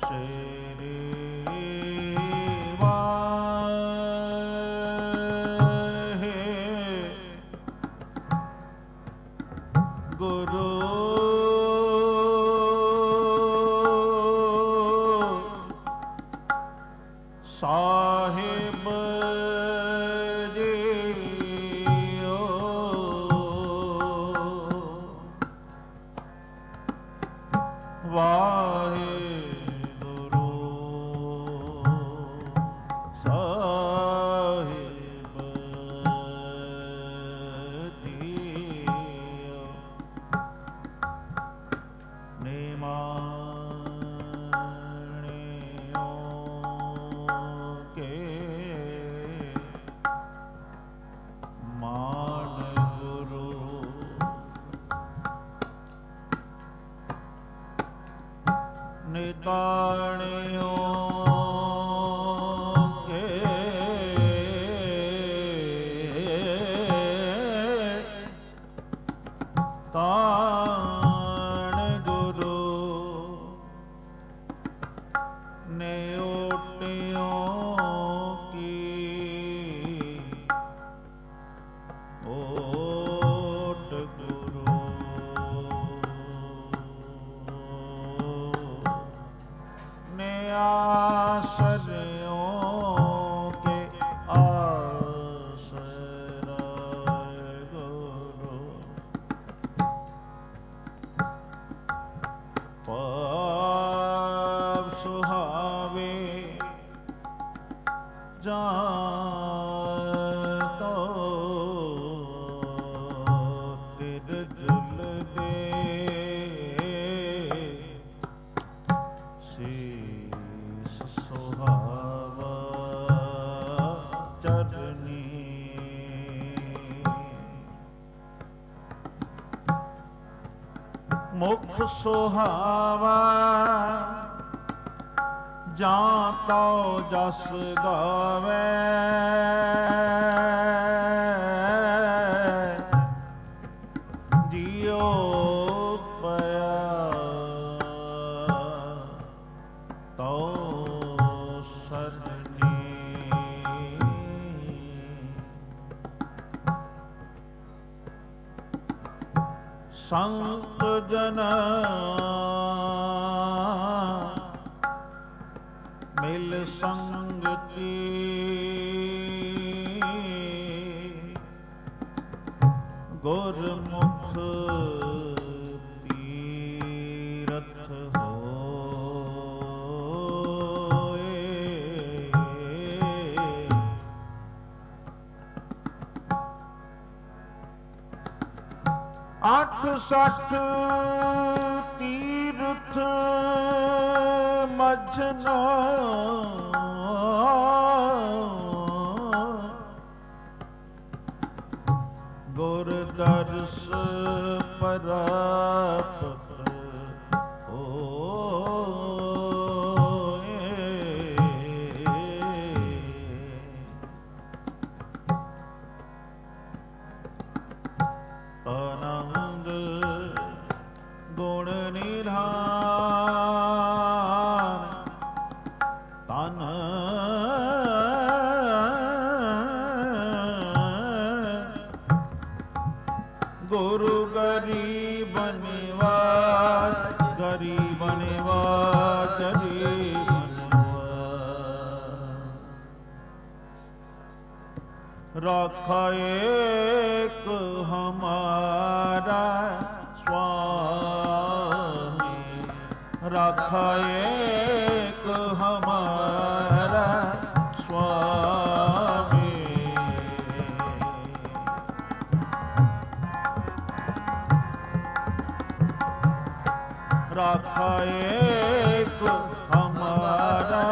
ਮੁਖ ਸੁਹਾਵਾ ਜਾਂ ਤਉ ਜਸ ਗਾਵੇ ਜਿਉ ਪਿਆ ਤਉ ਸਰਨੀ ਸੰਤ ਜਨ ਮਿਲ ਸੰਗਤੀ ਗੁਰਮੁਖ ਤੀਰਥ ਹੋਏ। ਅੱਠ ਸੱਠ ਤੀਰਥ ਮਝਨਾ ਗੁਰ ਦਰਸ ਪ੍ਰਾਪਤ ਹੋਏ। ਆਨੰਦ ਗੁਣ ਨਿਧਾਨ ਤਨ ਗੁਰੂ ਗਰੀਬ ਨਿਵਾਜ ਗਰੀਬ ਨਿਵਾਜ ਗਰੀਬ ਨਿਵਾਜ ਰਾਖਾ ਏਕ ਹਮਾਰਾ स्वामी राखा एक हमारा स्वामी राखा एक हमारा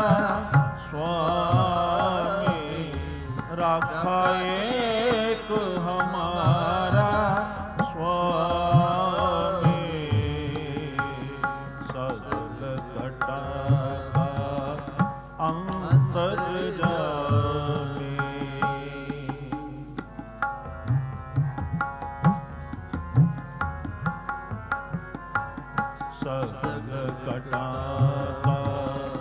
स्वामी राखा एक हमारा सगल घटा का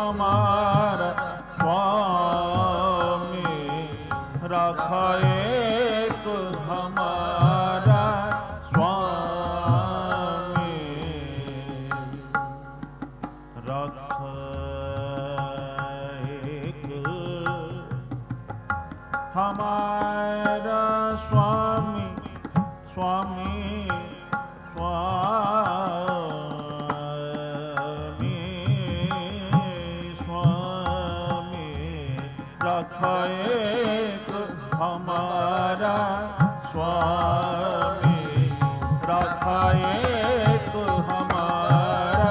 हमारा स्वामी, राखा एक हमारा स्वामी, राखा एक हमारा स्वामी, स्वामी स्वामी स्वामी, राखा एक हमारा स्वामी, राखा एक हमारा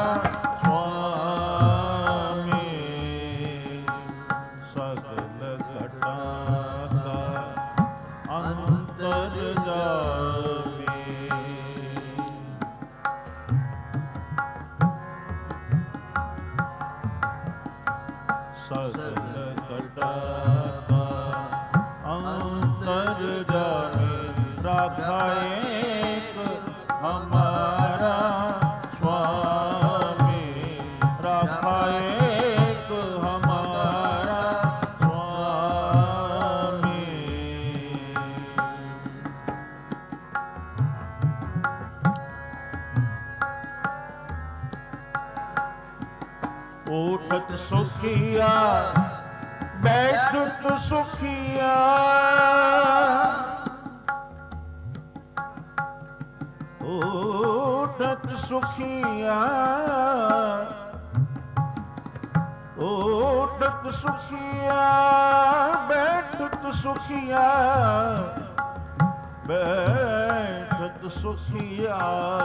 स्वामी, सकल घटा का अंतर्यामी, सकल घटा का अंतर्यामी, राखा एक हमारा स्वामी, राखा एक हमारा स्वामी। उठत सुखिया बैठत सुखिया, उठत सुखिया, उठत सुखिया, बैठत सुखिया, बैठत सुखिया,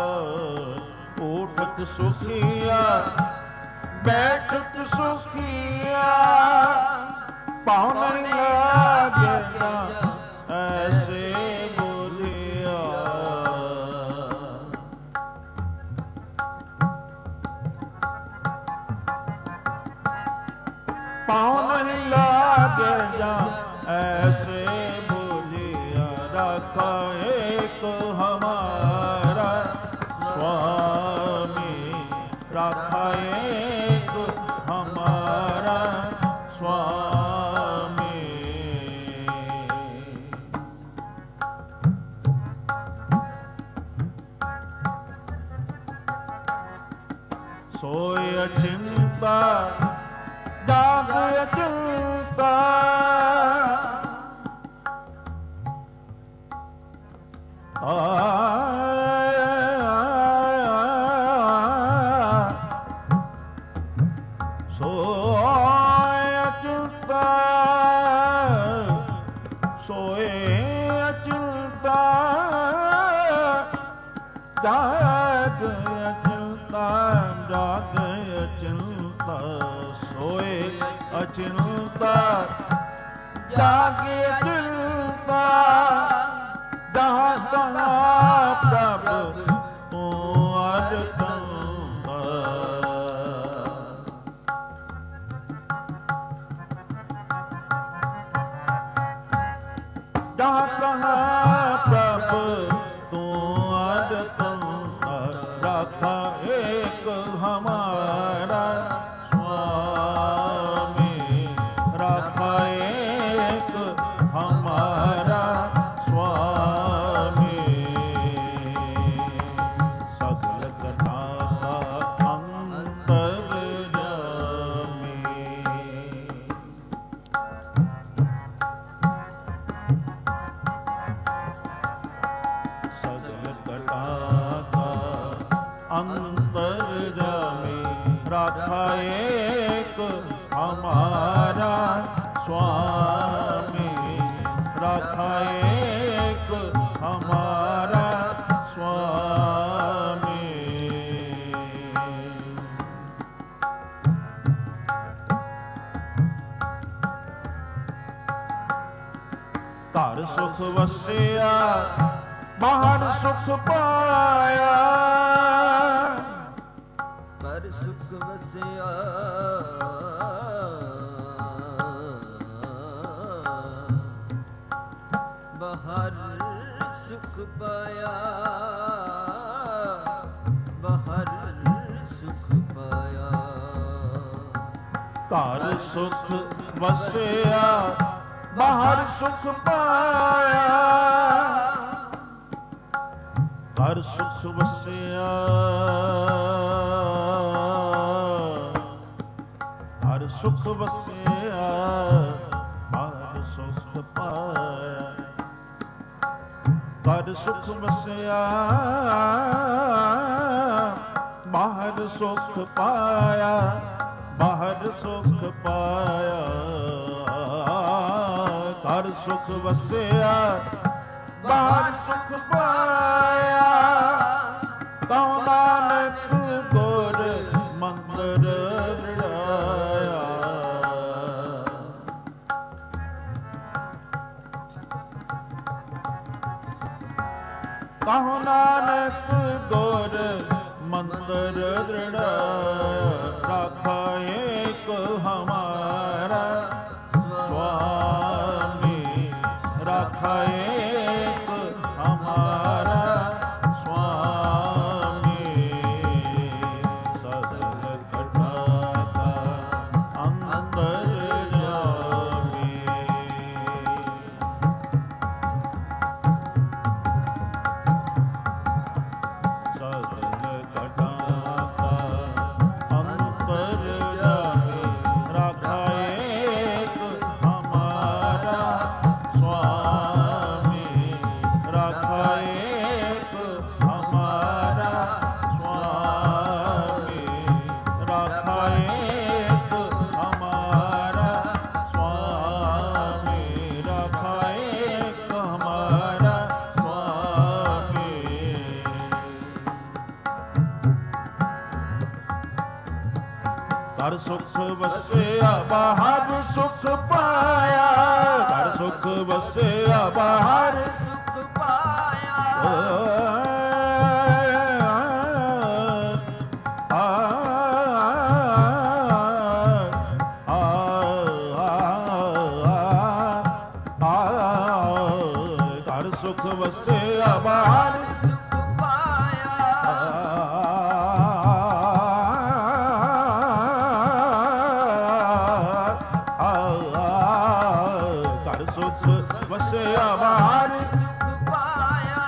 उठत सुखिया, बैठत सुखिया, पाँव नहीं लागे ना ऐसे बोलिया, पाँव नहीं लागे जा ऐसे बोलिया, राखा एक हमारा स्वामी, राखा एक हमारा स्वामी, सोय चिंता जाग चिंता, सोय चिंता, सोए चिंता, जाग चिंता, जाग चिंता, सोए अचिंता, जागे चिंता, जहाँ तहाँ प्रभु तू अरतंबा, जहाँ तहाँ प्रभु तू अरतंबा, राखा एक हमारा स्वामी, राखा एक हमारा स्वामी, सकल घटा का अंतर्यामी, सकल घटा का अंतर्यामी, राखा एक हमारा स्वामी, राखा एक हमारा स्वामी, घर सुख वसिया बाहर सुख पाया, घर सुख वसिया बाहर सुख पाया, बाहर सुख पाया, ਘਰ ਸੁਖ ਵਸਿਆ ਬਾਹਰ ਸੁਖ ਪਾਇਆ। ਘਰ ਸੁਖ ਵਸਿਆ ਘਰ ਸੁਖ ਵਸਿਆ ਬਾਹਰ ਸੁਖ ਪਾਇਆ। ਘਰ ਸੁਖ ਵਸਿਆ ਬਾਹਰ ਸੁਖ ਪਾਇਆ। ਬਾਹਰ ਸੁਖ ਪਾਇਆ ਘਰ ਸੁਖ ਵਸਿਆ ਬਾਹਰ ਸੁਖ ਪਾਇਆ। ਤਉ ਨਾਨਕ ਗੁਰ ਮੰਤਰ ਦ੍ਰਿੜਾਇਆ। ਤਉ ਨਾਨਕ ਗੁਰ ਮੰਤਰ ਦ੍ਰਿੜਾਇਆ। ਰਾਖਾ ਏਕ ਹਮਾਰਾ ਸੁਆਮੀ। ਰਾਖਾ ਏਕ ਹਮਾਰਾ ਸੁਆਮੀ। ਸਗਲ ਘਟਾ ਕਾ ਅੰਤਰ ਜਾਮੀ। ਸਗਲ ਘਟਾ ਕਾ ਅੰਤਰ ਜਾਮੀ। ਰਾਖਾ ਏਕ ਹਮਾਰਾ ਸੁਆਮੀ। ਰਾਖਾ ਏਕ ਹਮਾਰਾ ਸੁਆਮੀ। ਰਾਖਾ ਏਕ ਹਮਾਰਾ ਸੁਆਮੀ। ਰਾਖਾ ਏਕ ਹਮਾਰਾ ਸੁਆਮੀ। ਘਰ ਸੁਖ ਵਸਿਆ ਬਾਹਰ ਸੁਖ ਪਾਇਆ। ਘਰ ਸੁਖ ਵਸਿਆ ਬਾਹਰ ਸੁਖ ਪਾਇਆ। ਘਰ ਸੁਖ ਵਸਿਆ ਬਾਹਰ ਸੁਖ ਪਾਇਆ। ਘਰ ਸੁਖ ਵਸਿਆ ਬਾਹਰ ਸੁਖ ਪਾਇਆ।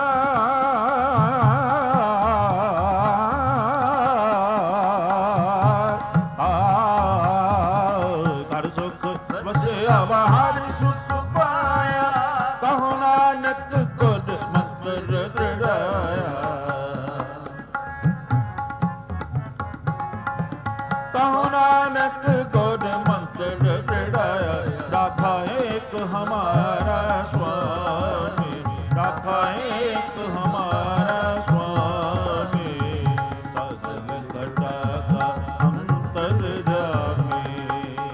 ਘਰ ਸੁਖ ਵਸਿਆ ਬਾਹਰ ਸੁਖ ਪਾਇਆ। ਕਹੁ ਨਾਨਕ ਗੁਰ ਮੰਤਰ ਦ੍ਰਿੜਾਇਆ। ਕਹੁ ਨਾਨਕ ਗੁਰ ਮੰਤਰ ਦ੍ਰਿੜਾਇਆ। ਰਾਖਾ ਏਕ ਹਮਾਰਾ ਸੁਆਮੀ। ਰਾਖਾ ਏਕ ਹਮਾਰਾ ਸੁਆਮੀ। ਸਗਲ ਘਟਾ ਕਾ ਅੰਤਰ ਜਾਮੀ।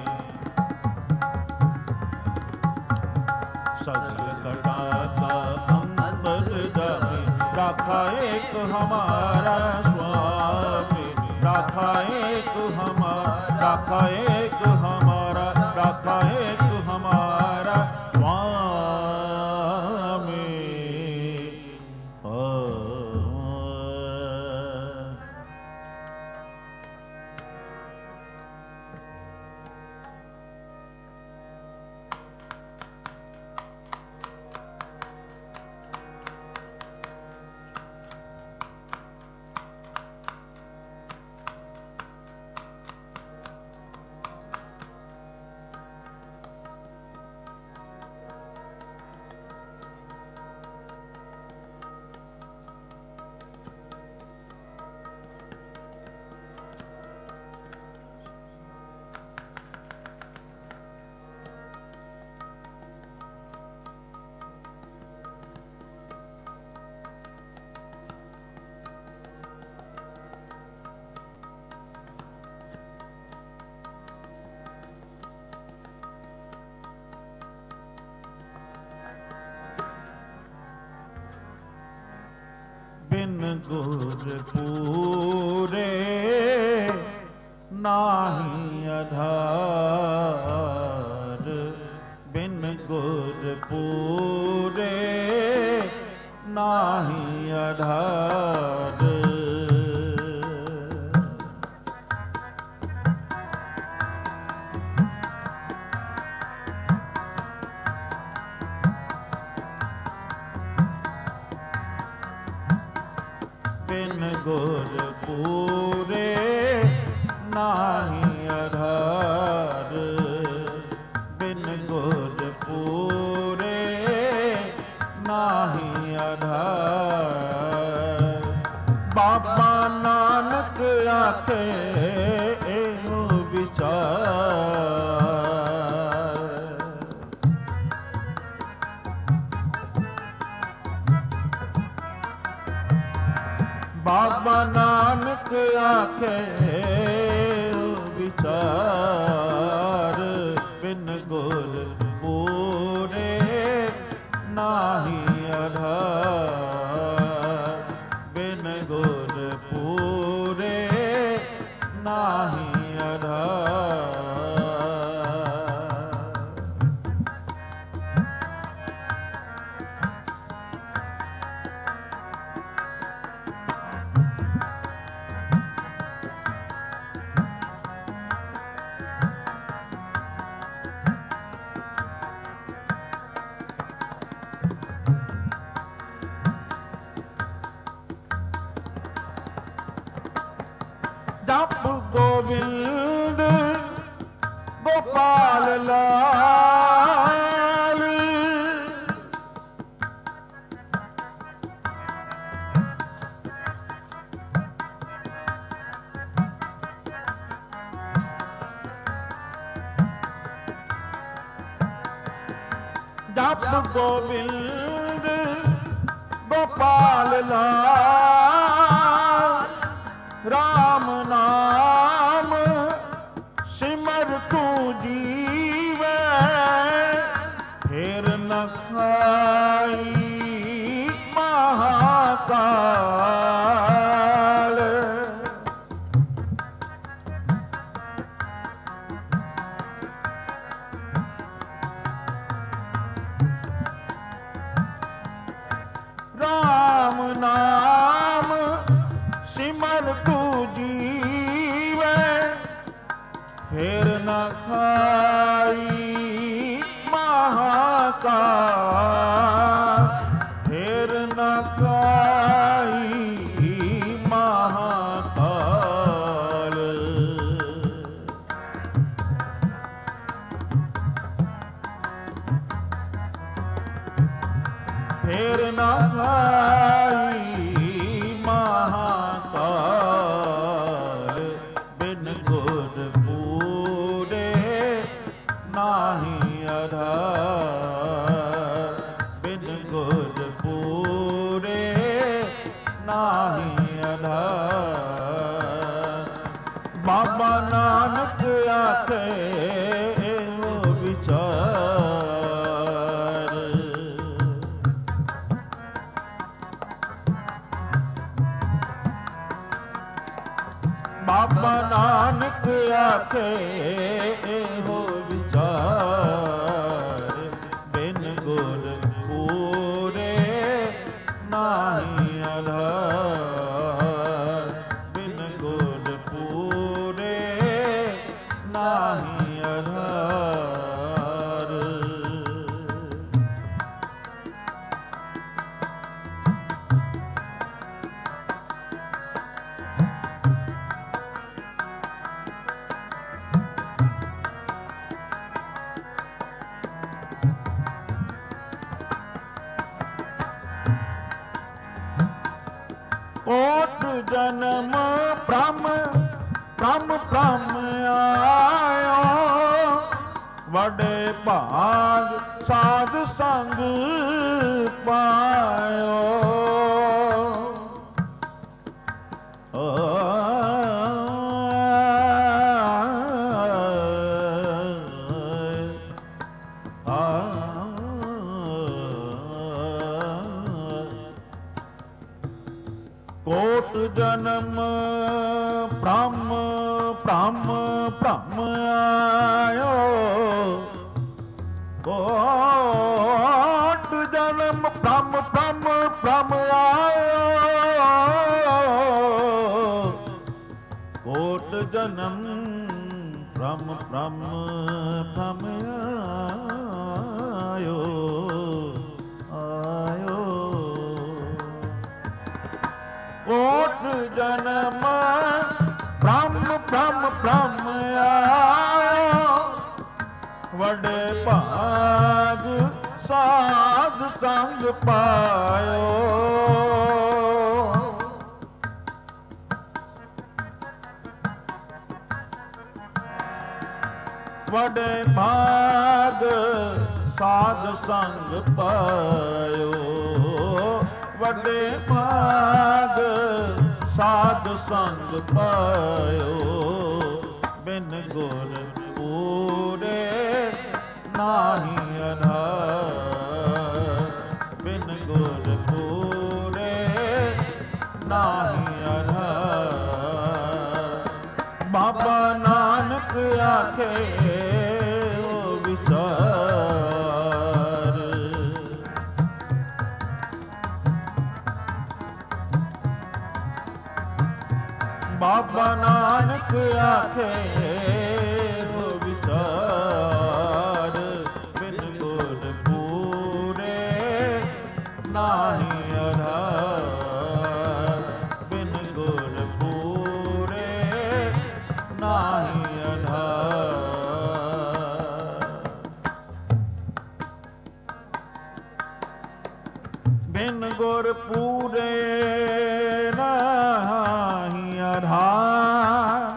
ਸਗਲ ਘਟਾ ਕਾ ਅੰਤਰ ਜਾਮੀ। ਰਾਖਾ ਏਕ ਹਮਾਰਾ ਸੁਆਮੀ। ਰਾਖਾ ਏਕ ਹਮਾਰਾ। ਰਾਖਾ ਏਕ ਹਮਾਰਾ। ਰਾਖਾ ਏਕ ਹਮਾਰਾ ਸੁਆਮੀ। ਬਿਨ ਗੁਰ ਪੂਰੇ ਨਾਹੀ ਆਧਾਰ। ਬਿਨ ਗੁਰ ਪੂਰੇ ਨਾਹੀ ਆਧਾਰ। ਬਿਨ ਗੁਰ ਪੂਰੇ ਨਾਹੀ ਆਧਾਰ। ਬਿਨ ਗੁਰ ਪੂਰੇ ਨਾਹੀ ਆਧਾਰ। ਬਾਬਾ ਨਾਨਕ ਆਖੇ ਇਹੋ ਵਿਚਾਰ। ਬਾਬਾ ਨਾਨਕ ਆਖੇ ਇਹੋ ਵਿਚਾਰ। ਬਿਨ ਗੁਰ ਪੂਰੇ ਨਾਹੀ ਆਧਾਰ। ਬਿਨ ਗੁਰ ਪੂਰੇ ਨਾਹੀ ਆਧਾਰ। ਜਪ ਗੋਬਿੰਦ ਗੋਪਾਲ ਲਾਲ। ਜਪ ਗੋਬਿੰਦ ਗੋਪਾਲ ਲਾਲ। ਰਾਮ ਨਾਮ ਸਿਮਰ ਤੂੰ ਜੀਵੈ। ਫੇਰ ਨ ਖਾਈ ਮਹਾਕਾਲ। ਰਾਮ ਨਾਮ ਸਿਮਰ ਤੂੰ ਜੀਵੈ। ਫੇਰ ਨ ਖਾਈ ਮਹਾਕਾਲ। ਫੇਰ ਨ ਖਾਈ ਮਹਾਕਾਲ। ਫੇਰ ਨ ਖਾਈ ਮਹਾਕਾਲ। ਬਿਨ ਗੁਰ ਪੂਰੇ ਨਾਹੀ ਆਧਾਰ। ਬਿਨ ਗੁਰ ਪੂਰੇ ਨਾਹੀ ਆਧਾਰ। ਬਾਬਾ ਨਾਨਕ ਆਖੇ ਇਹੋ ਵਿਚਾਰ। ਬਾਬਾ ਨਾਨਕ ਆਖੇ ਇਹੋ ਵਿਚਾਰ। ਬਿਨ ਗੁਰ ਪੂਰੇ ਨਾਹੀ ਆਧਾਰ। ਬਿਨ ਗੁਰ ਪੂਰੇ ਨਾਹੀ ਆਧਾਰ। ਕੋਟ ਜਨਮ ਬ੍ਰਹਮ ਬ੍ਰਹਮ ਬ੍ਰਹਮ ਆਇਓ। ਵਡੇ ਭਾਗ ਸਾਧ ਸੰਗ ਪਾਇਓ। ਕੋਟ ਜਨਮ ਬ੍ਰਹਮ ਬ੍ਰਹਮ ਬ੍ਰਹਮ ਆਇਓ। ਕੋਟ ਜਨਮ ਬ੍ਰਹਮ ਬ੍ਰਹਮ ਬ੍ਰਹਮ ਆਇਓ। ਕੋਟ ਜਨਮ ਬ੍ਰਹਮ ਬ੍ਰਹਮ ਬ੍ਰਹਮ ਆਇਓ। ਆਇਓ ਕੋਟ ਜਨਮ ਬ੍ਰਹਮ ਬ੍ਰਹਮ ਬ੍ਰਹਮ ਆਇਓ, ਵੱਡੇ ਭਾਗ ਸਾਧ ਸੰਗ ਪਾਇਓ। ਵੱਡੇ ਭਾਗ ਸਾਧ ਸੰਗ ਪਾਇਓ, ਵੱਡੇ ਭਾਗ ਸਾਧ ਸੰਗ ਪਾਇਓ। ਬਿਨ ਗੁਰ ਪੂਰੇ ਨਾਹੀ ਆਧਾਰ, ਬਿਨ ਗੁਰ ਪੂਰੇ ਨਾਹੀ ਆਧਾਰ। ਬਾਬਾ ਨਾਨਕ ਆਖੇ ਓ ਵਿਚਾਰ, ਬਾਬਾ ਨਾਨਕ ਆਖੇ ਓ ਵਿਚਾਰ। ਬਿਨ ਗੁਰ ਪੂਰੇ ਨਾਹੀ ਆਧਾਰ, ਬਿਨ ਗੁਰ ਪੂਰੇ ਨਾਹੀ ਆਧਾਰ। ਬਿਨ ਗੁਰ ਪੂਰੇ ਨਾਹੀ ਆਧਾਰ।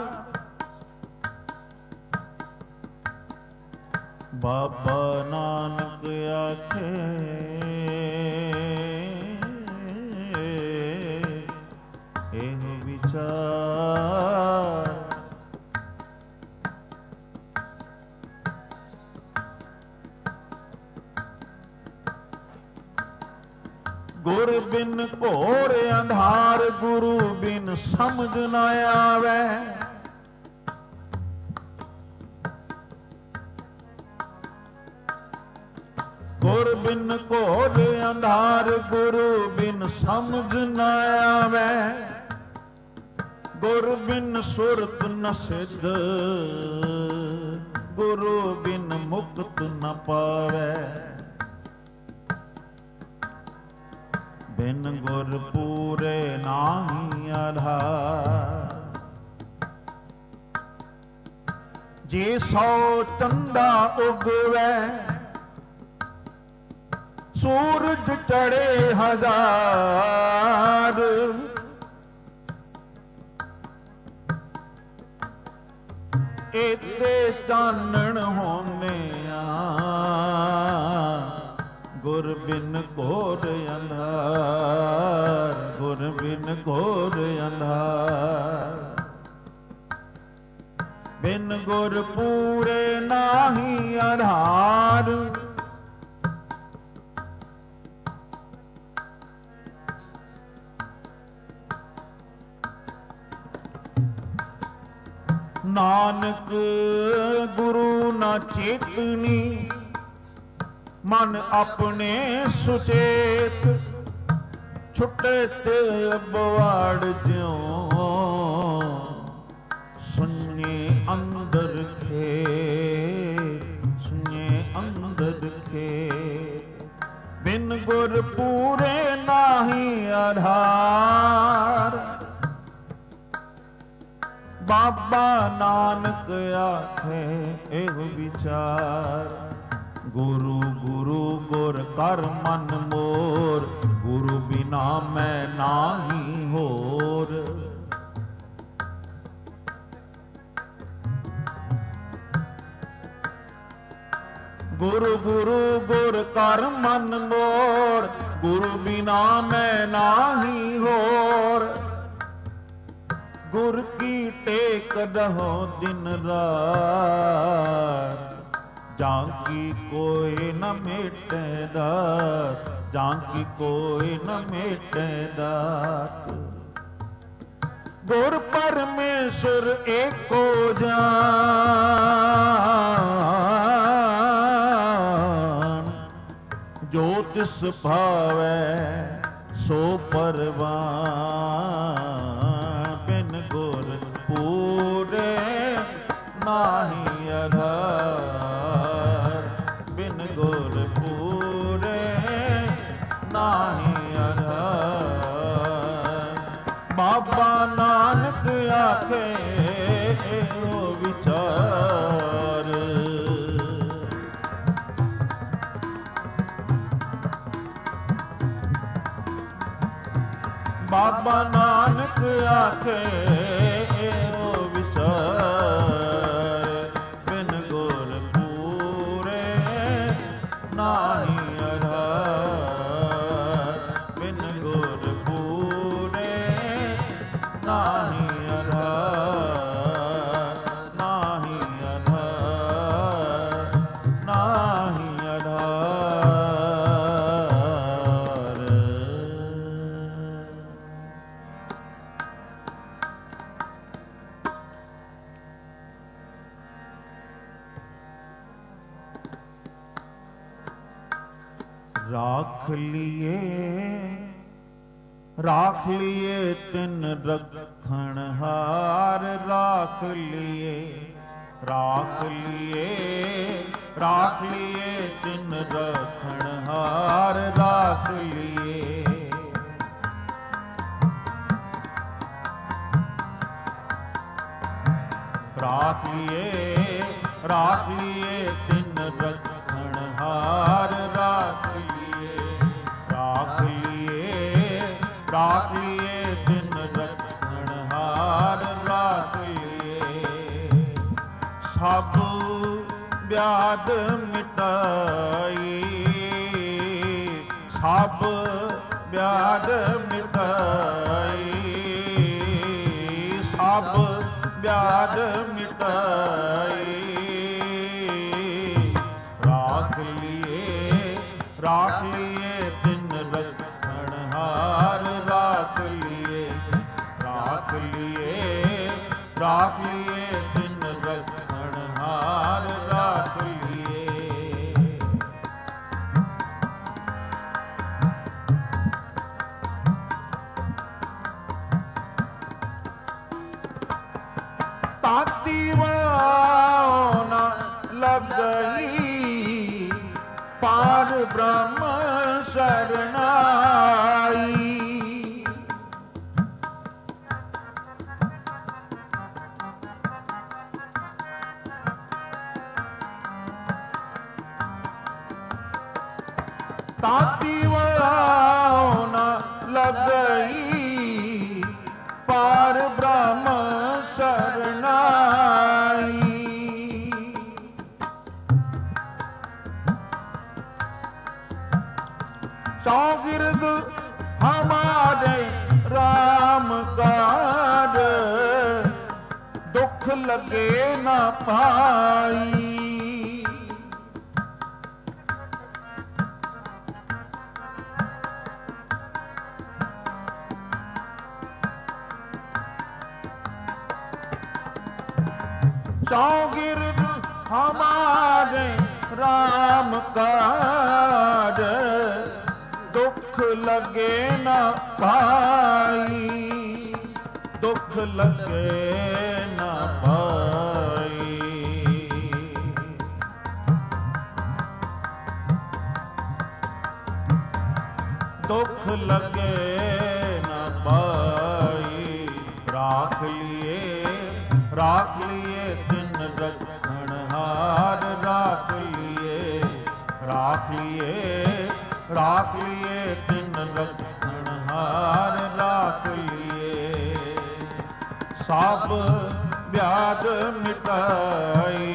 ਬਾਬਾ ਨਾਨਕ ਆਖੇ ਇਹ ਵਿਚਾਰ। ਗੁਰ ਬਿਨ ਘੋਰ ਅੰਧਾਰ, ਗੁਰੂ ਬਿਨ ਸਮਝ ਨਾ ਆਵੇ। ਗੁਰ ਬਿਨ ਘੋਰ ਅੰਧਾਰ, ਗੁਰੂ ਬਿਨ ਸਮਝ ਨਾ ਆਵੇ। ਗੁਰ ਬਿਨ ਸੁਰਤ ਨ ਸਿੱਧ, ਗੁਰੂ ਬਿਨ ਮੁਕਤ ਨ ਪਾਵੇ। ਬਿਨ ਗੁਰ ਪੂਰੇ ਨਾਹੀ ਆਧਾਰ। ਜੇ ਸੌ ਚੰਦਾ ਉਗਵੇ, ਸੂਰਜ ਚੜੇ ਹਜ਼ਾਰ। ਇਤੇ ਚਾਨਣ ਹੋਨਿਆ, ਗੁਰ ਬਿਨ ਘੋਰ ਅੰਧਾਰ, ਗੁਰ ਬਿਨ ਘੋਰ ਅੰਧਾਰ। ਬਿਨ ਗੁਰ ਪੂਰੇ ਨਾਹੀ ਆਧਾਰ। ਨਾਨਕ ਗੁਰੂ ਨਾ ਚੇਤਨੀ, ਮਨ ਆਪਣੇ ਸੁਚੇਤ। ਛੁੱਟੇ ਤੇ ਅਬਵਾੜ ਜਿਉ, ਸੁਣੇ ਅੰਦਰ ਖੇ, ਸੁਣੇ ਅੰਦਰ ਖੇ। ਬਿਨ ਗੁਰ ਪੂਰੇ ਨਾਹੀ ਆਧਾਰ। ਬਾਬਾ ਨਾਨਕ ਆਖੇ ਇਹੋ ਵਿਚਾਰ। ਗੁਰੂ ਗੁਰੂ ਗੁਰ ਕਰ ਮਨ ਮੋਰ, ਗੁਰੂ ਬਿਨਾ ਮੈਂ ਨਾਹੀ ਹੋਰ। ਗੁਰੂ ਗੁਰੂ ਗੁਰ ਕਰ ਮਨ ਮੋਰ, ਗੁਰੂ ਬਿਨਾ ਮੈਂ ਨਾਹੀ ਹੋਰ। ਗੁਰ ਕੀ ਟੇਕ ਰਹੋ ਦਿਨ ਰਾਤ, ਜਾਂ ਕੀ ਕੋਈ ਨ ਮੇਟੇ ਦਾਤ, ਜਾਂ ਕੀ ਕੋਈ ਨ ਮੇਟੇ ਦਾਤ। ਗੁਰ ਪਰਮੇਸ਼ਰ ਏਕੋ ਜਾਨ, ਜੋ ਤਿਸ ਭਾਵੈ ਸੋ ਪਰਵਾਨ। ਬਿਨ ਗੁਰ ਪੂਰੇ ਨਾਹੀ ਆਧਾਰ, ਬਿਨ ਗੁਰ ਪੂਰੇ ਨਾਹੀ ਆਧਾਰ। ਬਾਬਾ ਨਾਨਕ ਆਖੇ ਇਹੋ ਵਿਚਾਰ। ਬਾਬਾ ਨਾਨਕ ਆਖੇ ਇਹੋ ਵਿਚਾਰ, ਬਿਨ ਗੁਰ ਪੂਰੇ ਨਾਹੀ ਆਧਾਰ, ਬਿਨ ਗੁਰ ਪੂਰੇ ਨਾਹੀ ਆਧਾਰ, ਨਾਹੀ ਆਧਾਰ, ਨਾਹੀ ਆਧਾਰ। ਰਾਖ ਲਿਏ, ਰਾਖ ਲਿਏ ਤਿਨ ਰੱਖਣ ਹਾਰ, ਰਾਖ ਲਿਏ, ਰਾਖ ਲਿਏ, ਰਾਖ ਲਿਏ ਤਿਨ ਰੱਖਣ ਹਾਰ, ਰਾਖ ਲਿਏ। ਰਾਖ ਲਿਏ, ਰਾਖ ਲਿਏ ਤਿਨ ਰੱਖਣ ਹਾਰ, ਰਾਖ ਲਿਏ, ਰਾਖ ਲਿਏ, ਰਾਖ ਲਿਏ ਤਿਨ ਰੱਖਣ ਹਾਰ, ਰਾਖ ਲਿਏ। ਸਭ ਵਿਆਦ ਮਿਟਾਈ, ਸਭ ਵਿਆਦ ਮਿਟਾਈ, ਸਭ ਵਿਆਦ ਮਿਟਾਈ। ਰਾਖ ਲਿਏ, ਰਾਖ ਲਿਏ ਤਿਨ ਰੱਖਣ ਹਾਰ, ਰਾਖ ਲਿਏ, ਰਾਖ ਲਿਏ, ਰਾਖ ਲਿਏ ਤਿਨ ਰੱਖਣ ਹਾਰ, ਰਾਖ ਲਿਏ। ਤਾਤੀ ਵਾਉ ਨ ਲੱਗਈ, ਪਾਰ ਬ੍ਰਹਮ ਸਰਨਾਈ। ਤਾਤੀ ਵਾਉ ਨ ਲੱਗਈ, ਪਾਰ ਬ੍ਰਹਮ ਸਰਨਾਈ। ਚੌਗਿਰਦ ਹਮਾਰੇ ਰਾਮ ਕਾਜ, ਦੁੱਖ ਲੱਗੇ ਨਾ ਪਾਈ। चौगिर्द हमारे राम काज, दुख लगे न पाई, दुख लगे न पाई। दुख लगे न पाई। राख लिए, राख लिए तिन रखण हार, राख लिए, राख लिए, राख लिए तिन रखण हार, राख लिए। सब व्याध मिटाई,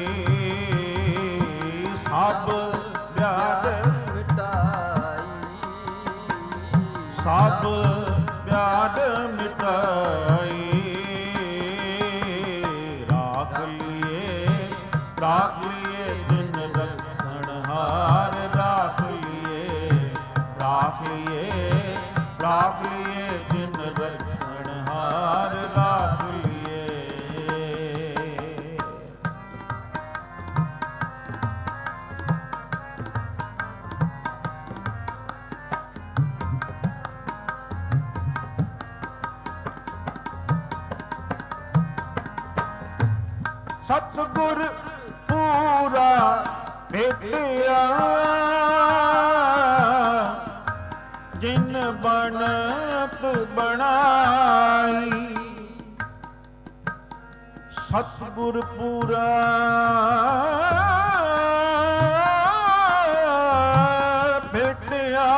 सब व्याध सब व्याध मिटाई। राख लिए, राख लिए दिन रखण हार, राख लिए, राख लिए, राख लिए दिन रखण हार, राख लिए। सतगुर पूरा भेटिया, जिन बनत बनाई। ਸਤਿਗੁਰ ਪੂਰਾ ਭੇਟਿਆ,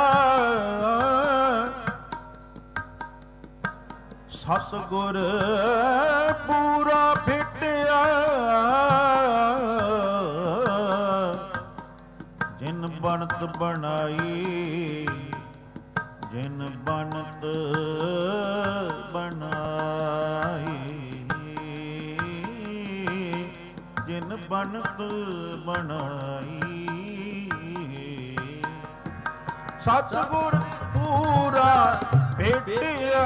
ਸਤਿਗੁਰ ਪੂਰਾ ਭੇਟਿਆ, ਜਿਨ ਬਣਤ ਬਣਾਈ, ਜਿਨ ਬਣਤ ਬਣਾਈ, ਜਿਨ ਬਣਤ ਬਣਾਈ। ਸਤਿਗੁਰ ਪੂਰਾ ਭੇਟਿਆ,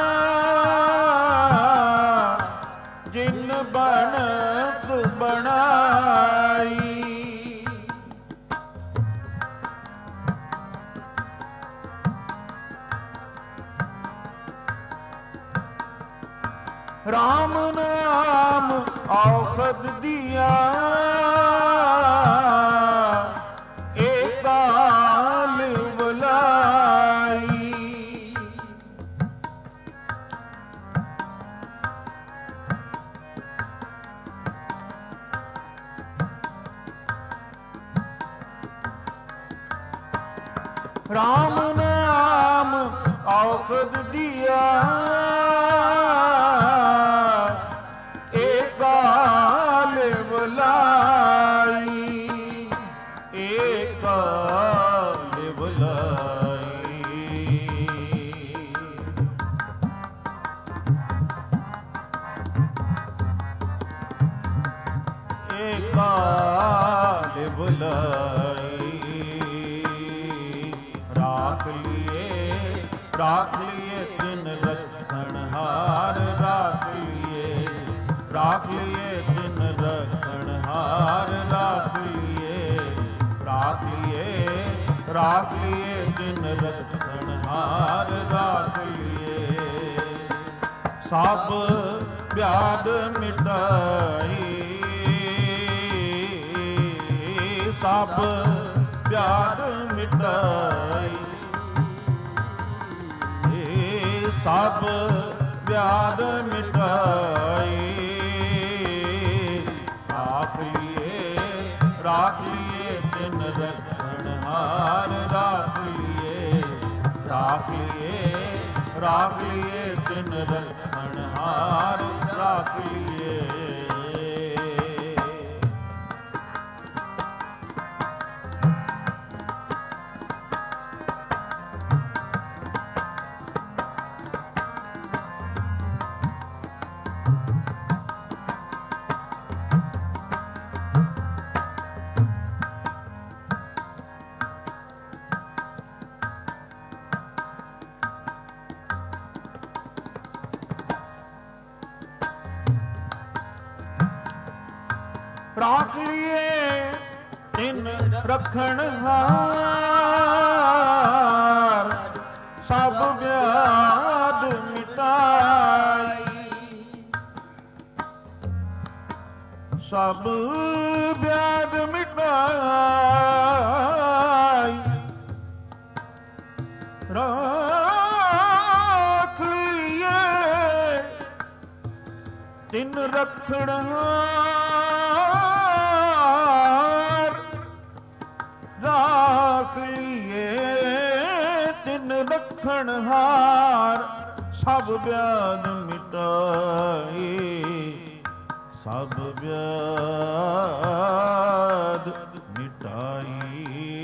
ਜਿਨ ਬਣਤ ਬਣਾਈ। ਰਾਮ ਨਾਮ ਔਖਦ ਦੀਆ, ਏਕਾਲ ਬੁਲਾਈ। ਰਾਮ ਨਾਮ ਔਖਦ ਦੀਆ, ਏਕਾਲ ਬੁਲਾਈ, ਏਕਾਲ ਬੁਲਾਈ। ਏਕਾਲ ਬੁਲਾਈ। ਰਾਖ ਲਿਏ, ਰਾਖ ਲਿਏ ਤਿਨ ਰਖਣ ਹਾਰ, ਰਾਖ ਲਿਏ, ਰਾਖ ਲਿਏ ਤਿਨ ਰਖਣ ਹਾਰ, ਰਾਖ ਲਿਏ, ਰਾਖ ਲਿਏ, ਰਾਖ ਲਿਏ ਤਿਨ ਰਖਣ ਹਾਰ, ਰਾਖ ਲਿਏ। ਸਭ ਵਿਆਦ ਮਿਟਾਈ, ਸਭ ਵਿਆਦ ਮਿਟਾਈ, ਸਭ ਵਿਆਦ ਮਿਟਾਈ। ਰਾਖ ਲਿਏ, ਰਾਖ ਲਿਏ ਤਿਨ ਰਖਣ ਹਾਰ, ਰਾਖ ਲਿਏ, ਰਾਖ ਲਿਏ, ਰਾਖ ਲਿਏ ਤਿਨ ਰਖਣ ਹਾਰ, ਰਾਖ ਲਿਏ। ਰਾਖ ਲਿਏ ਤਿਨ ਰਖਣ ਹਾਰ, ਸਭ ਵਿਆਦ ਮਿਟਾਈ, ਸਭ ਵਿਆਦ ਮਿਟਾਈ। ਰਾਖ ਲਿਏ ਤਿਨ ਰਖਣ ਹਾਰ, ਰਾਖ ਲਿਏ ਤਿਨ ਰਖਣ ਹਾਰ, ਸਭ ਵਿਆਦ ਮਿਟਾਈ, ਸਭ ਵਿਆਦ ਮਿਟਾਈ।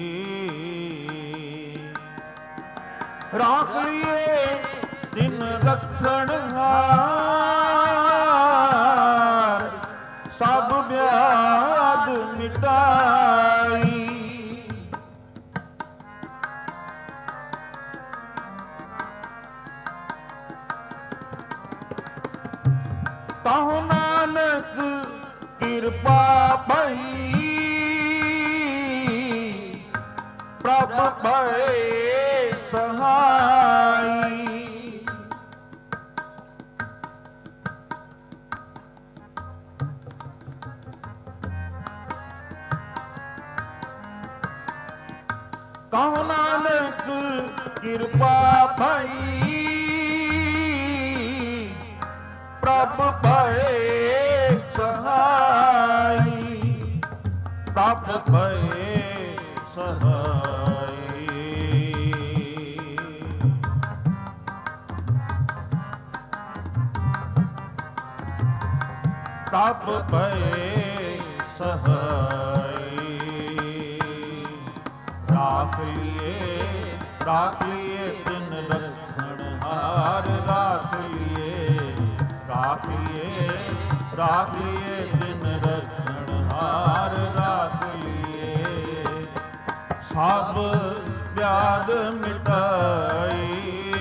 ਰਾਖ ਲਿਏ ਤਿਨ ਰਖਣ ਹਾਰ, ਸਭ ਵਿਆਦ ਮਿਟਾਈ। ਤਾਹੁ ਨਾਨਕ ਕਿਰਪਾ ਭਈ, ਪ੍ਰਭ ਭਏ ਸਹਾਈ। ਤਾਹੁ ਨਾਨਕ ਕਿਰਪਾ ਭਈ, ਪ੍ਰਭ ਭਏ ਸਹਾਈ। ਭਏ ਸਹਾਈ। ਤਪ ਭਏ ਸਹਾਈ। ਰਾਖ ਲਿਏ ਤਿਨ ਰਖਣ ਹਾਰ। ਰਾਖ ਲਿਏ ਤਿਨ ਰਖਣ ਹਾਰ। ਰਾਖ ਲਿਏ ਸਭ ਵਿਆਦ ਮਿਟਾਈ।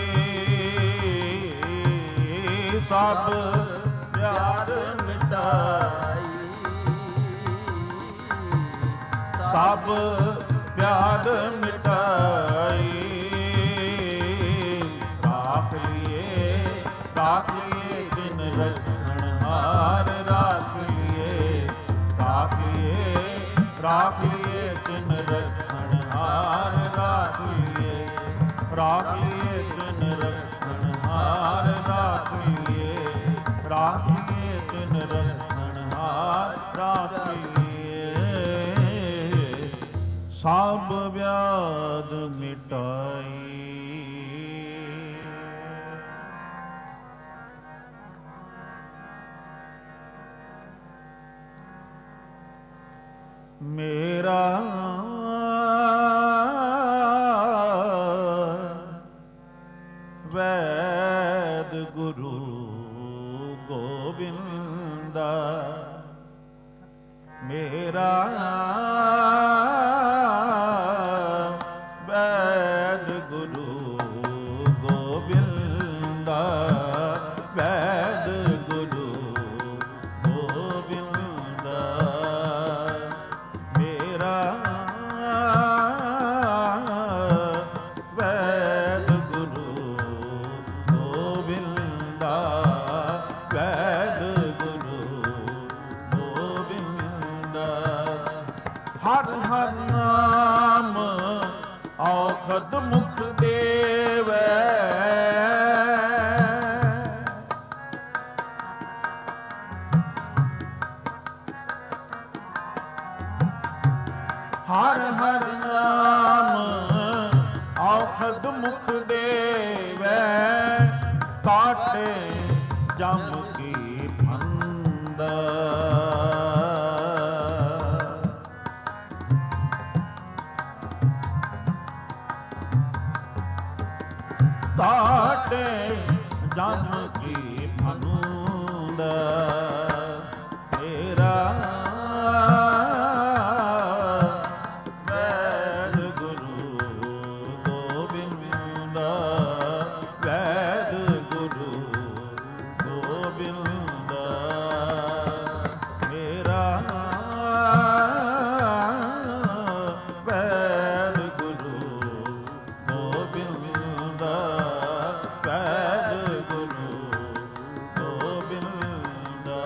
ਸਭ ਵਿਆਦ ਮਿਟਾਈ। ਸਭ ਵਿਆਦ ਮਿਟਾਈ। ਰਾਖ ਲਿਏ ਤਿਨ ਰਖਣ ਹਾਰ। ਰਾਖ ਲਿਏ ਤਿਨ ਰਖਣ ਹਾਰ। ਰਾਖ ਲਿਏ ਤਿਨ ਰਖਣ ਹਾਰ। ਰਾਖ ਲਿਏ ਤਿਨ ਰਖਣ ਹਾਰ। ਰਾਖ ਲਿਏ ਸਭ ਵਿਆਦ ਮਿਟਾਈ। ਮੇਰਾ ਵੈਦ ਗੁਰੂ ਗੋਬਿੰਦਾ। ਮੇਰਾ ਵੈਦ ਗੁਰੂ ਗੋਬਿੰਦਾ। ਵੈਦ ਗੁਰੂ ਗੋਬਿੰਦਾ। ਮੇਰਾ ਵੈਦ ਗੁਰੂ ਗੋਬਿੰਦਾ। ਵੈਦ ਗੁਰੂ ਗੋਬਿੰਦਾ। ਹਰ ਹਰ ਨਾਮ ਔਖਦ ਮੁਖ ਦੇਵੈ। ਹਰ ਹਰ ਨਾਮ ਔਖਦ ਮੁਖ ਦੇਵੈ। ਕਾਟੇ ਜਮ ਕੀ ਫੰਦ। ਕਾਟੇ ਜਮ ਕੀ ਫੰਦ। ਮੇਰਾ ਵੈਦ ਗੁਰੂ ਗੋਬਿੰਦਾ। ਵੈਦ ਗੁਰੂ ਗੋਬਿੰਦਾ। ਮੇਰਾ ਵੈਦ ਗੁਰੂ ਗੋਬਿੰਦਾ। ਵੈਦ ਗੁਰੂ ਗੋਬਿੰਦਾ।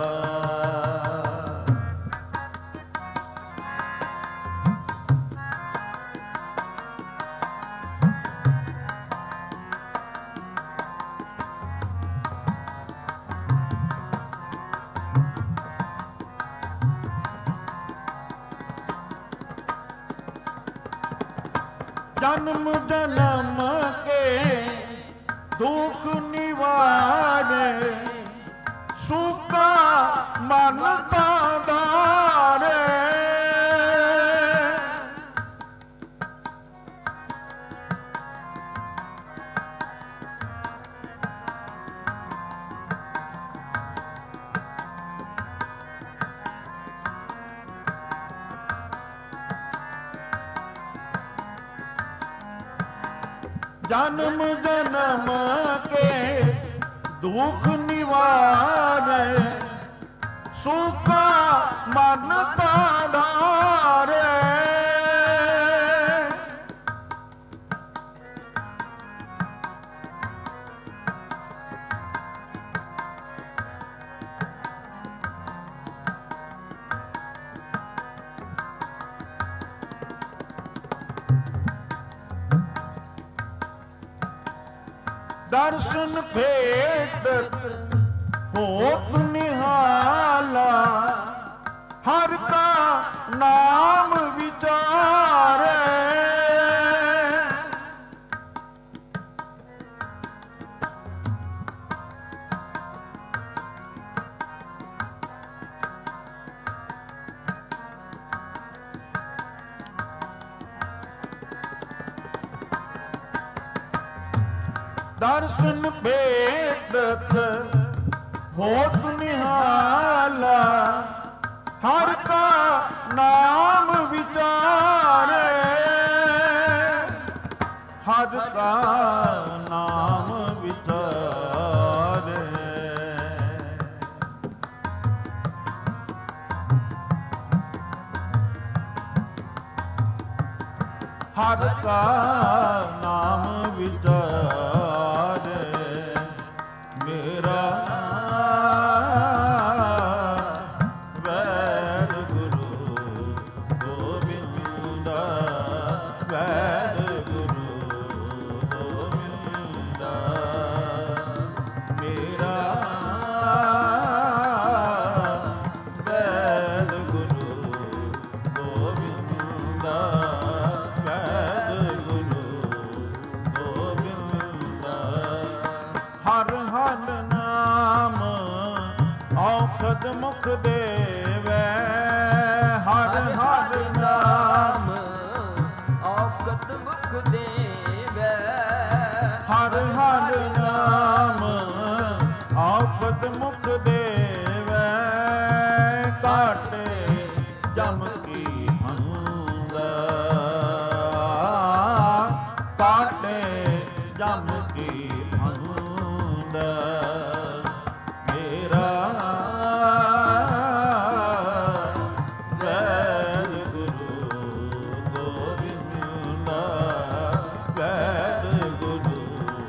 ਜਨਮ ਜਨਮ ਕੇ ਦੁਖ ਨਿਵਾਰੇ। ਸੁਖਾ ਮਨ ਕਾ ਦਾਰੇ। जन्म जन्म के दुख निवारे, सुखा मन का धारे। दर्शन भेट होत निहाला, हर का नाम ਦਰਸ਼ਨ ਭੇਟਤ ਹੋਤ ਨਿਹਾਲਾ, ਹਰ ਕਾ ਨਾਮ ਵਿਚਾਰੇ, ਹਰ ਕਾ ਨਾਮ ਵਿਚਾਰੇ। ਹਰ ਕਾ ਨਾਮ ਵਿਚਾਰੇ, ਮੇਰਾ ਵੈਦ ਗੁਰੂ ਗੋਬਿੰਦ, ਵੈਦ ਗੁਰੂ ਗੋਬਿੰਦ, ਮੇਰਾ ਵੈਦ ਗੁਰੂ ਗੋਬਿੰਦ, ਵੈਦ ਗੁਰੂ ਗੋਬਿੰਦ। ਹਰ ਹਰ ਨਾਮ ਔਖਦ ਮੁਖ ਦੇਵੈ, ਹਰ ਹਰ ਨਾਮ ਔਖਦ ਮੁਖ ਦੇਵੈ, ਹਰ ਹਰ ਨਾਮ ਔਖਦ ਮੁਖ ਦੇਵੈ, ਕਾਟੇ ਜਮ ਕੀ ਹੰਦ, ਕਾਟੇ ਜਮ ਕੀ ਹੰਦ, ਮੇਰਾ ਵੈਦ ਗੁਰੂ ਗੋਬਿੰਦ, ਵੈਦ ਗੁਰੂ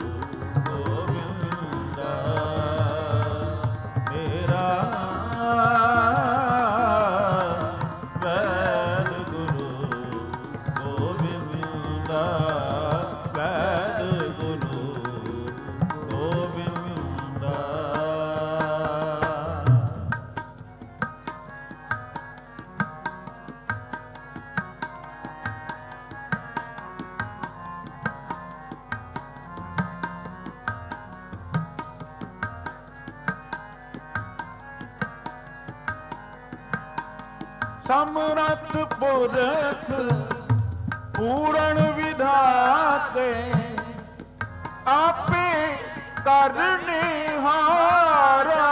ਗੋਬਿੰਦ, ਮੇਰਾ ਵੈਦ ਗੁਰੂ ਗੋਬਿੰਦ, ਵੈਦ ਗੁਰੂ ਗੋਬਿੰਦ। ਸਮਰਥ ਪੁਰਖ ਪੂਰਨ ਵਿਧਾਤੇ, ਆਪੇ ਕਰਨਿਹਾਰਾ,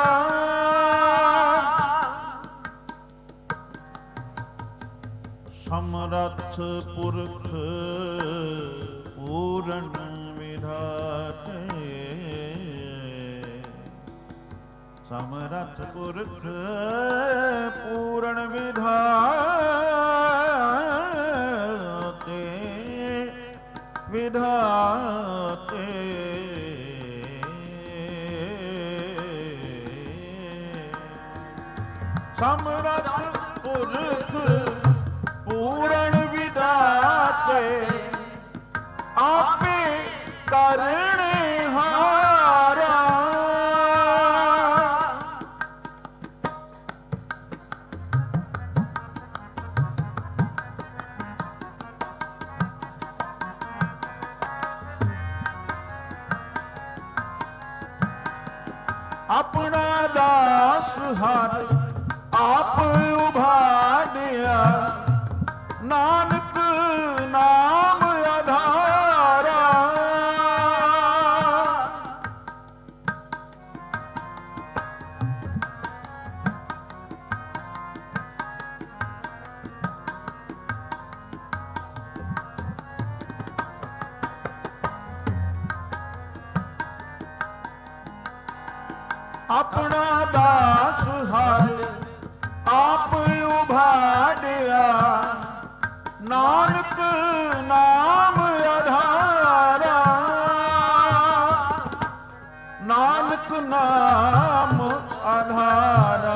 ਸਮਰਥ ਪੁਰਖ ਪੂਰਨ ਵਿਧਾਤੇ, ਸਮਰਥ ਪੁਰਖ ਪੂਰਨ ਵਿਧਾਤੇ, ਵਿਧਾਤੇ, ਸਮਰਥ ਪੁਰਖ ਪੂਰਨ ਵਿਧਾਤੇ, ਆਪੇ ਕਰਨਿਹਾਰਾ, ਆਪਣਾ ਦਾਸ ਹਰ ਆਪ ਉਭਾਰਿਆ, ਨਾਨਕ ਨਾਮ ਆਧਾਰਾ, ਆਪਣਾ ਦਾਸ ਹਰ ਆਪ ਉਭਾਰਿਆ, ਨਾਨਕ ਨਾਮ ਆਧਾਰਾ, ਨਾਨਕ ਨਾਮ ਆਧਾਰਾ,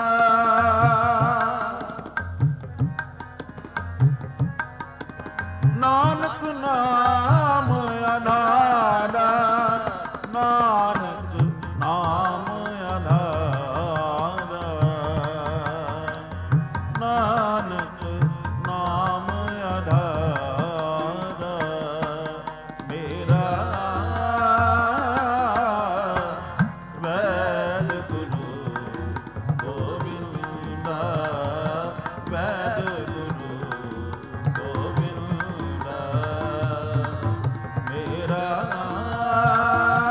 ਨਾਨਕ ਨਾਮ ਆਧਾਰਾ, ਨਾਨਕ ਨਾਮ ਆਧਾਰਾ, ਨਾਨਕ ਨਾਮ ਆਧਾਰਾ, ਮੇਰਾ ਵੈਦ ਗੁਰੂ ਗੋਬਿੰਦ, ਵੈਦ ਗੁਰੂ ਗੋਬਿੰਦ, ਮੇਰਾ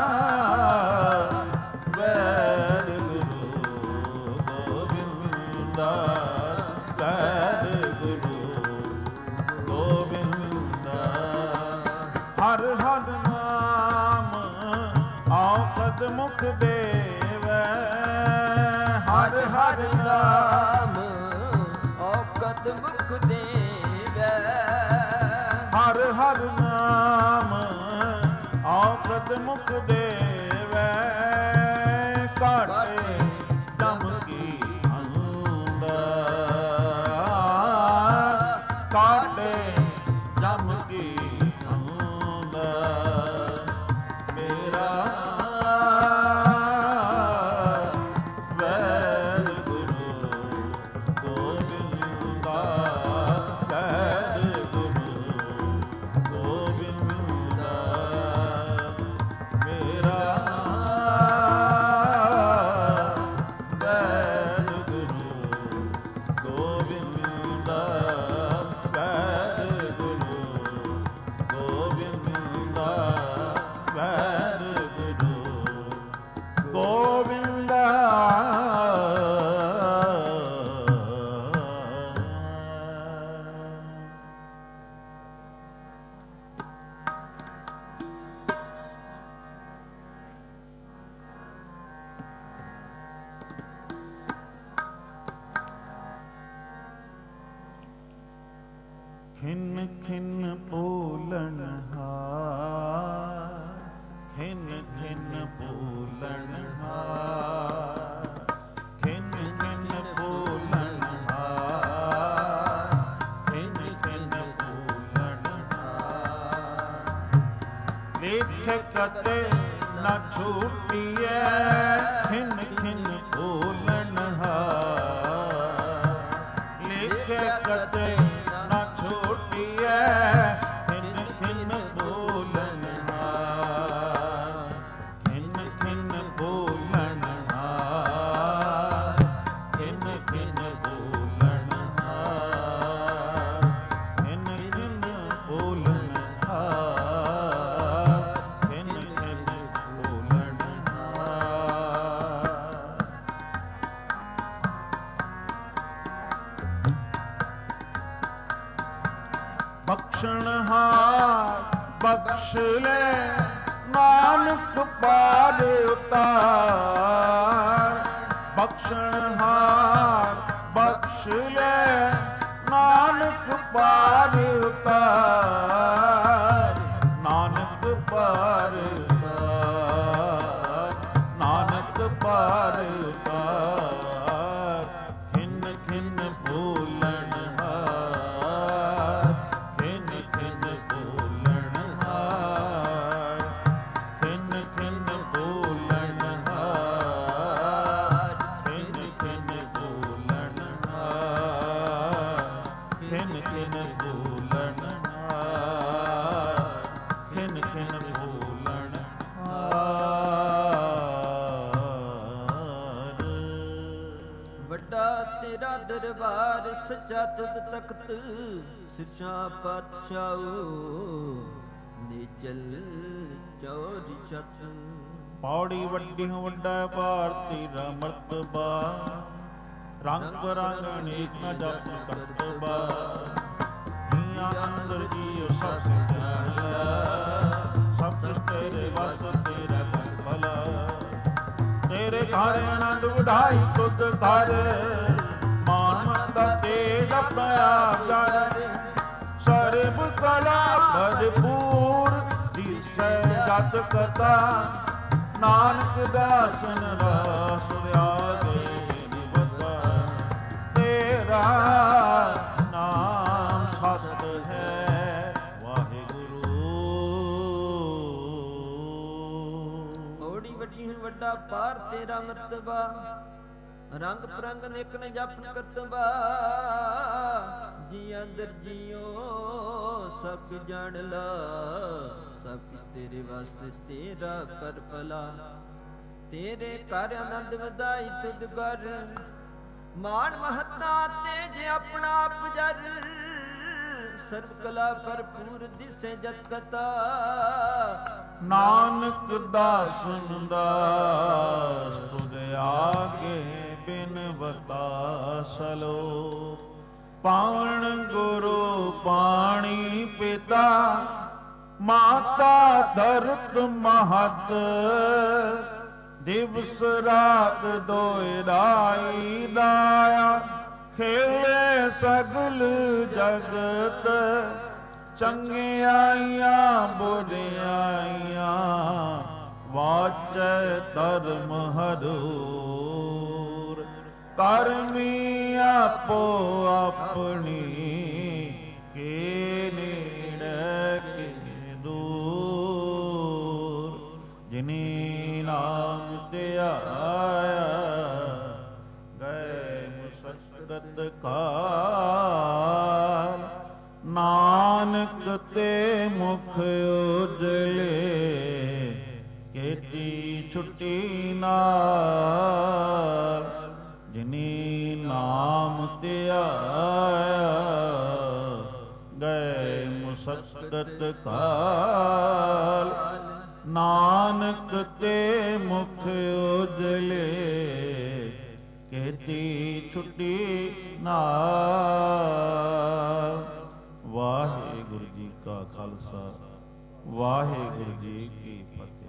ਦੇਵੈ। ਹਰ ਹਰ ਨਾਮ ਔਖਦ ਮੁਖ ਦੇਵੈ। ਕਾਟੇ ਦਮ ਕੀ ਅੰਦਰ, ਕਾਟੇ ਦਮ ਕੀ ਅੰਦਰ। ਮੇਰਾ ਵੈਦ ਗੁਰੂ ਗੋਬਿੰਦਾ, ਵੈਦ ਗੁਰੂ ਗੋਬਿੰਦਾ। ਮੇਰਾ ਵੈਦ ਗੁਰੂ ਗੋਬਿੰਦਾ, ਵੈਦ ਗੁਰੂ ਗੋਬਿੰਦਾ, ਵੈਦ ਗੁਰੂ ਗੋਬਿੰਦਾ। ਖਿਨ ਖਿਨ ਭੂਲਣ ਹਾਰ, ਖਿਨ ਖਿਨ ਭੂਲਣ ਹਾਰ, ਖਿਨ ਖਿਨ ਭੂਲਣ ਹਾਰ, ਖਿਨ ਖਿਨ ਭੂਲਣ ਹਾਰ। ਲਿਖ ਕਤੇ ਨਾ ਛੂਟੀਐ, ਖਿਨ ਖਿਨ ਭੂਲਣ ਹਾਰ। ਲਿਖ ਕਤੇ ਨਾ ਛੂਟੀਐ, ਖਿਨ ਖਿਨ ਭੂਲਣ ਹਾਰ। ਖਿਨ ਖਿਨ ਭੂਲਣ ਹਾਰ, ਖਿਨ ਖਿਨ ਭੂਲਣ ਹਾਰ। ਖਿਨ ਖਿਨ ਭੂਲਣ ਹਾਰ, ਖਿਨ ਖਿਨ ਭੂਲਣ ਹਾਰ। ਬਖਸ਼ਣਹਾਰ ਬਖਸ਼ ਲੈ, ਨਾਨਕ ਪਾਰ ਉਤਾਰ। ਬਖਸ਼ਣਹਾਰ ਬਖਸ਼ ਲੈ, ਨਾਨਕ ਪਾਰ ਉਤਾਰ। ਨਾਨਕ ਪਾਰ ਉਤਾਰ, ਨਾਨਕ ਪਾਰ ਉਤਾਰ। ਖਿਨ ਖਿਨ ਭੂਲਣ ਹਾਰ, ਖਿਨ ਖਿਨ ਭੂਲਣ ਹਾਰ। ਖਿਨ ਖਿਨ ਭੂਲਣ ਹਾਰ, ਖਿਨ ਖਿਨ ਭੂਲਣ ਹਾਰ। ਖਿਨ ਖਿਨ ਭੂਲਣ ਹਾਰ, ਖਿਨ ਖਿਨ ਭੂਲਣ ਹਾਰ। ਵੱਡਾ ਤੇਰਾ ਦਰਬਾਰ, ਸੱਚਾ ਤੁਧ ਤਖਤ, ਸਿਰਸ਼ਾ ਪਾਤਸ਼ਾਹੋ, ਨਿਚਲ ਚੌਰੀ ਛਤ। ਪੌੜੀ ਵੱਡੀ ਵੱਡਾ ਭਾਰਤੀ ਰਾ ਮਰਤਬਾ, ਰੰਗ ਬਰੰਗ ਅਨੇਕ ਨ ਜਪ ਕਰਤਬਾ। ਹੀਆਂ ਅੰਦਰ ਜੀਉ ਸਭ ਸਿਧਾਰ ਲਿਆ, ਸਭ ਕੁਛ ਤੇਰੇ ਵਸ ਤੇਰਾ ਕਰ ਭਲਾ। ਤੇਰੇ ਘਰ ਆਨੰਦ ਵਢਾਈ ਤੁਧ ਘਰ, ਮਾਨ ਮਮਤਾ ਤੇਜ ਆਪਣਾ ਆਪ ਜਰ। ਸਰਬ ਕਲਾ ਭਰਪੂਰ, ਜਿਸੈ ਜਤ ਕਥਾ। ਨਾਨਕ ਦਾਸਨ ਰਾਸ ਵਿਆਗੇ ਨਿਵਤਾ। ਤੇਰਾ ਨਾਮ ਸਤ ਹੈ ਵਾਹਿਗੁਰੂ। ਥੋੜੀ ਵੱਡੀ ਵੱਡਾ ਪਾਰ ਤੇਰਾ ਮਰਤਬਾ, ਰੰਗ ਪ੍ਰੰਗ ਨਿਕ ਨ ਜਪਨ ਕਤਬਾ। ਜੀ ਅੰਦਰ ਜੀਓ ਸਭ ਜਾਣ ਲਾ, ਸਭ ਕਿਛ ਤੇਰੇ ਵਾਸਤੇ ਤੇਰਾ ਕਰ ਭਲਾ। ਤੇਰੇ ਘਰ ਆਨੰਦ ਵਧਾਈ ਤੁਧ ਘਰ, ਮਾਨ ਮਹੱਤਾ ਤੇਜ ਆਪਣਾ ਆਪ ਜਰ। ਸਰਬ ਕਲਾ ਭਰਪੂਰ ਦਿਸੇ ਜਤ ਕਥਾ। ਨਾਨਕ ਦਾਸਨ ਦਾਸ ਤੁਧ ਆਗੇ ਬਿਨਵਤਾ ਸਲੋ। ਪਾਵਨ ਗੁਰੂ ਪਾਣੀ ਪਿਤਾ, ਮਾਤਾ ਧਰਤ ਮਹਤ। ਦਿਵਸ ਰਾਤ ਦੋਇ ਰਾਈ ਦਾਇਆ, ਖੇਲੇ ਸਗਲ ਜਗਤ ਚੰਗਿਆਈਆਂ ਬੁਰਿਆਈਆਂ ਵਾਚੈ ਧਰਮ ਹਦੂਰ ਕਰਮੀ ਆਪੋ ਆਪਣੀ ਕੇ ਨੇੜੇ ਕੇ ਦੂਰ ਜਿਨੀ ਨਾਮ ਧਿਆਇਆ ਗਏ ਮੁਸਕਤ ਕਾਲ ਨਾਨਕ ਤੇ ਮੁਖ ਉਜਲੇ ਕੀਤੀ ਛੁੱਟੀ ਨਾਲ ਜਿਨੀ ਨਾਮ ਧਿਆਇਆ ਗਏ ਮੁਸਕਤ ਕਾਲ ਨਾਨਕ ਤੇ ਮੁਖ ਉਜਲੇ ਕੀਤੀ ਛੁੱਟੀ ਨਾਲ। ਵਾਹਿਗੁਰੂ ਜੀ ਕਾ ਖਾਲਸਾ ਵਾਹਿਗੁਰੂ ਜੀ ਕੀ ਫਤਿਹ।